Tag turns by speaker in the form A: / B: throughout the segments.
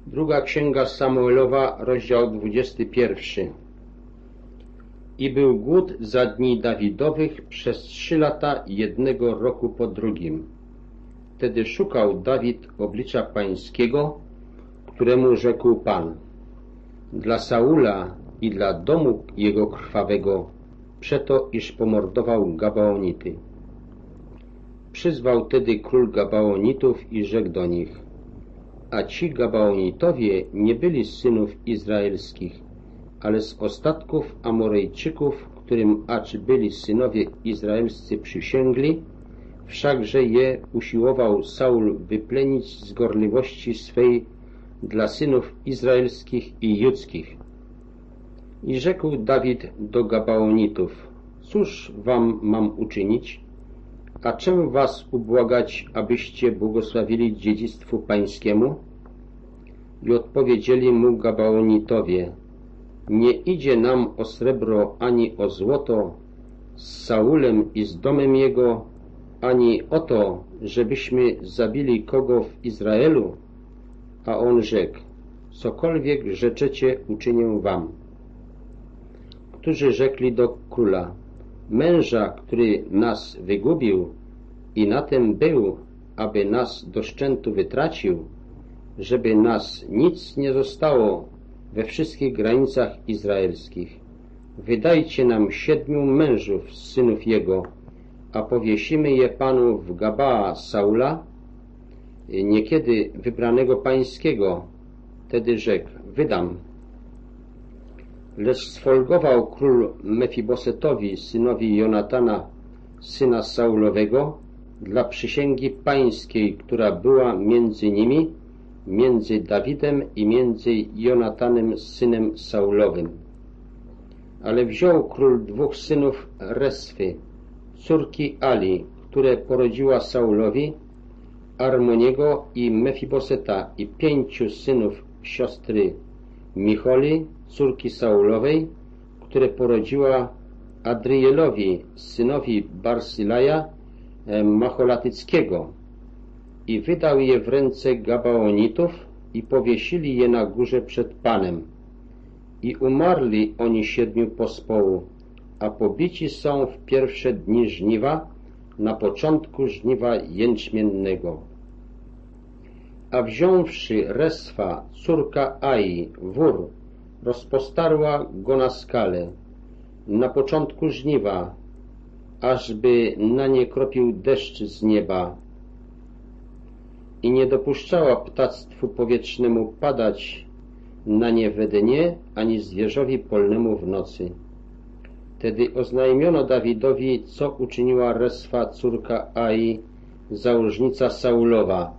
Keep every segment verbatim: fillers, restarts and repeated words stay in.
A: Druga księga Samuelowa, rozdział dwudziesty pierwszy. I był głód za dni Dawidowych przez trzy lata jednego roku po drugim. Wtedy szukał Dawid oblicza pańskiego, któremu rzekł Pan: dla Saula i dla domu jego krwawego, przeto iż pomordował Gabaonity. Przyzwał tedy król Gabaonitów i rzekł do nich: a ci Gabaonitowie nie byli z synów izraelskich, ale z ostatków Amorejczyków, którym acz byli synowie izraelscy przysięgli, wszakże je usiłował Saul wyplenić z gorliwości swej dla synów izraelskich i judzkich. I rzekł Dawid do Gabaonitów: cóż wam mam uczynić? A czemu was ubłagać, abyście błogosławili dziedzictwu pańskiemu? I odpowiedzieli mu Gabaonitowie: nie idzie nam o srebro ani o złoto z Saulem i z domem jego, ani o to, żebyśmy zabili kogo w Izraelu. A on rzekł: cokolwiek rzeczecie, uczynię wam. Którzy rzekli do króla: męża, który nas wygubił i na tym był, aby nas do szczętu wytracił, żeby nas nic nie zostało we wszystkich granicach izraelskich. Wydajcie nam siedmiu mężów z synów jego, a powiesimy je Panu w Gabaa Saula, niekiedy wybranego pańskiego. Wtedy rzekł: wydam. Lecz sfolgował król Mefibosetowi, synowi Jonatana, syna Saulowego, dla przysięgi pańskiej, która była między nimi, między Dawidem i między Jonatanem, synem Saulowym. Ale wziął król dwóch synów Resfy, córki Ali, które porodziła Saulowi, Armoniego i Mefiboseta, i pięciu synów siostry Micholi, córki Saulowej, które porodziła Adrielowi, synowi Barsilaja Macholatyckiego, i wydał je w ręce Gabaonitów i powiesili je na górze przed Panem. I umarli oni siedmiu pospołu, a pobici są w pierwsze dni żniwa, na początku żniwa jęczmiennego. A wziąwszy Resfa, córka Ai, wór, rozpostarła go na skale, na początku żniwa, ażby na nie kropił deszcz z nieba, i nie dopuszczała ptactwu powietrznemu padać na nie we dnie, ani zwierzowi polnemu w nocy. Wtedy oznajmiono Dawidowi, co uczyniła Resfa, córka Ai, założnica Saulowa.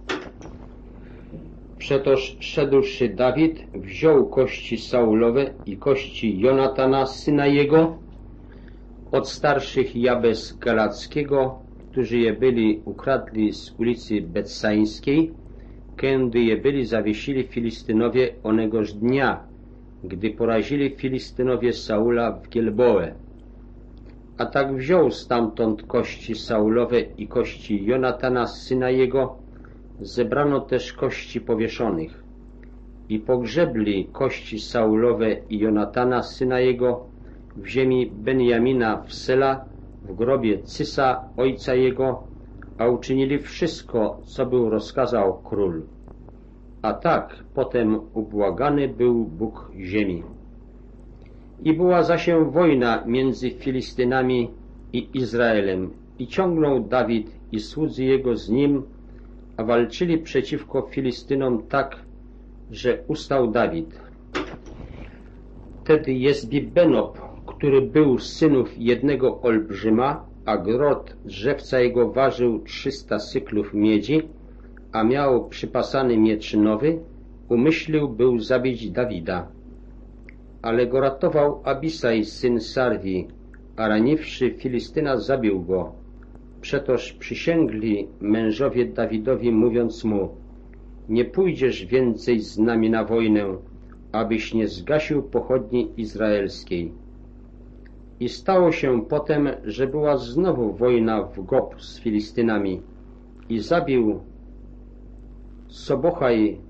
A: Przetoż szedłszy Dawid, wziął kości Saulowe i kości Jonatana, syna jego, od starszych Jabez Galackiego, którzy je byli ukradli z ulicy Betsańskiej, kiedy je byli zawiesili Filistynowie onegoż dnia, gdy porazili Filistynowie Saula w Gielboe. A tak wziął stamtąd kości Saulowe i kości Jonatana, syna jego, zebrano też kości powieszonych. I pogrzebli kości Saulowe i Jonatana, syna jego, w ziemi Benjamina w Sela, w grobie Cysa, ojca jego, a uczynili wszystko, co był rozkazał król. A tak potem ubłagany był Bóg ziemi. I była zasię wojna między Filistynami i Izraelem, i ciągnął Dawid i słudzy jego z nim, a walczyli przeciwko Filistynom tak, że ustał Dawid. Wtedy Jezbi-Benob, który był z synów jednego olbrzyma, a grot drzewca jego ważył trzysta syklów miedzi, a miał przypasany miecz nowy, umyślił był zabić Dawida. Ale go ratował Abisaj, syn Sarwi, a raniwszy Filistyna, zabił go. Przetoż przysięgli mężowie Dawidowi, mówiąc mu: nie pójdziesz więcej z nami na wojnę, abyś nie zgasił pochodni izraelskiej. I stało się potem, że była znowu wojna w Gob z Filistynami i zabił Sobochaj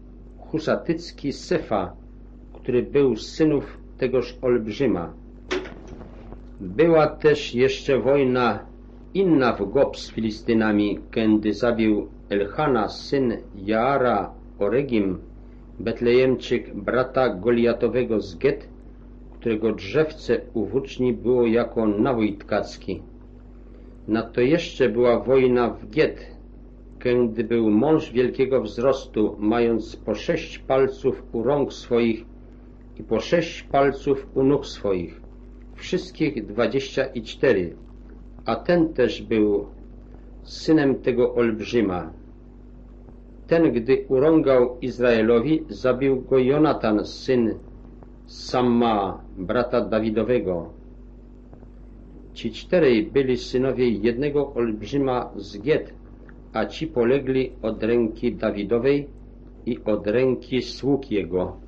A: huszatycki Sefa, który był z synów tegoż olbrzyma. Była też jeszcze wojna inna w Gob z Filistynami, kiedy zabił Elchana, syn Jaara Oregim, Betlejemczyk, brata Goliatowego z Get, którego drzewce u włóczni było jako nawój tkacki. Nadto jeszcze była wojna w Get, kiedy był mąż wielkiego wzrostu, mając po sześć palców u rąk swoich i po sześć palców u nóg swoich, wszystkich dwadzieścia i cztery, a ten też był synem tego olbrzyma. Ten, gdy urągał Izraelowi, zabił go Jonatan, syn Samma, brata Dawidowego. Ci czterej byli synowie jednego olbrzyma z Get, a ci polegli od ręki Dawidowej i od ręki sług jego.